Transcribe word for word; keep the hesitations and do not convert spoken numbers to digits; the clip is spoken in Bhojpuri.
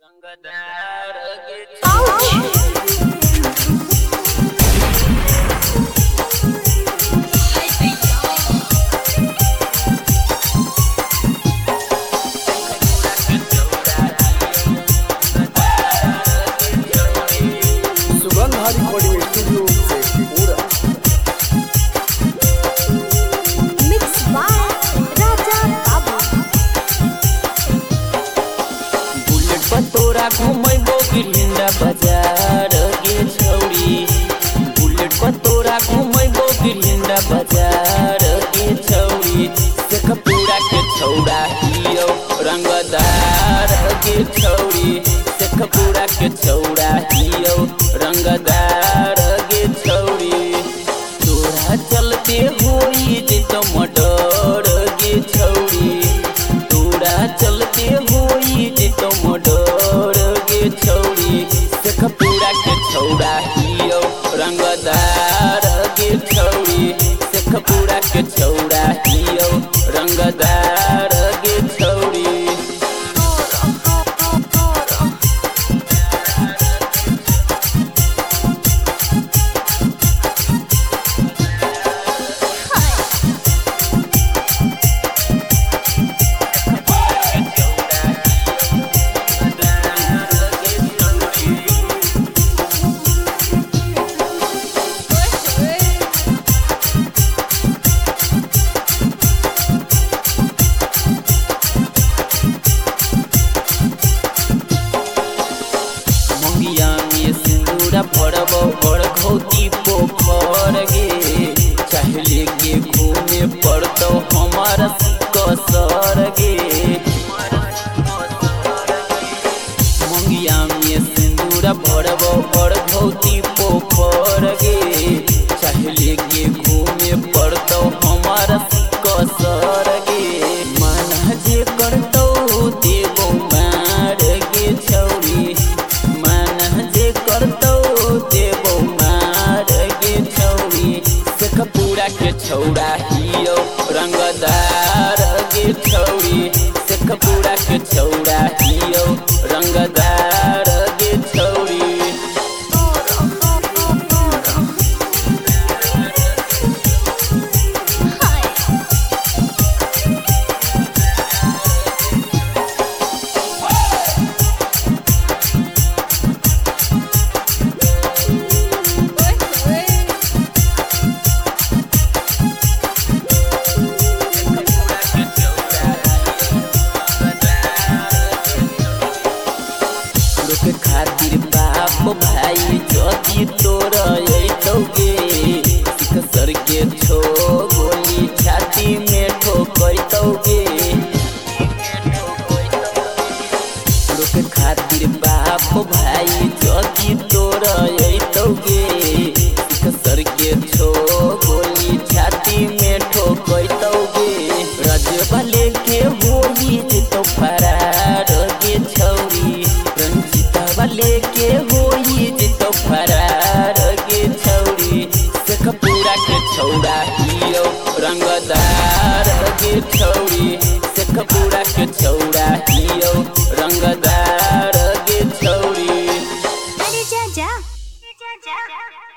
तोरा घुमैबो गिरिंदा बाजार गे छौरी बुलेट पर तोरा घुमैबो गिरिंदा बाजार गे छौरी शेखपुरा के छौड़ा हियो रंगदार गे छौरी शेखपुरा के छौड़ा हियो रंगदार गे छौरी तोरा चलते होई जेतो मडर गे छौरी तोरा चलते होई जेतो मडर गे छौरी शेखपुरा के छौड़ा हियो रंगदार गे छौरी शेखपुरा के छौड़ा हियो रंगदार गे छौरी भरबो बड़ घौती पोखर गे चाहले के घूमे पड़तो हमारा कसर गे मंगिया में सिंदूरा भरबो बड़ घौती पोखर गे चाहले के घूमे पड़तो हमारा कसर गे माना जे करतो देबो मार गे छौरी माना जे करतो देबो मार गे छौरी शेखपुरा के छौड़ा हियो रंगदार गे छौरी शेखपुरा के छौड़ा हियो रंगदार गे छौरी के खातिर बाप भाई जदी तोर अइतौगे सिकसर के छो गोली छाती में ठोकैतौगे के खातिर बाप भाई जदी तोर अइतौगे सिकसर के छो गोली छाती में ठोकैतौगे रजबा लेके होई जेतो फरार गे छौरी लेके होई जेतो फरार गे छौरी शेखपुरा के छौड़ा हियो रंगदार गे छौरी शेखपुरा के छौड़ा हियो रंगदार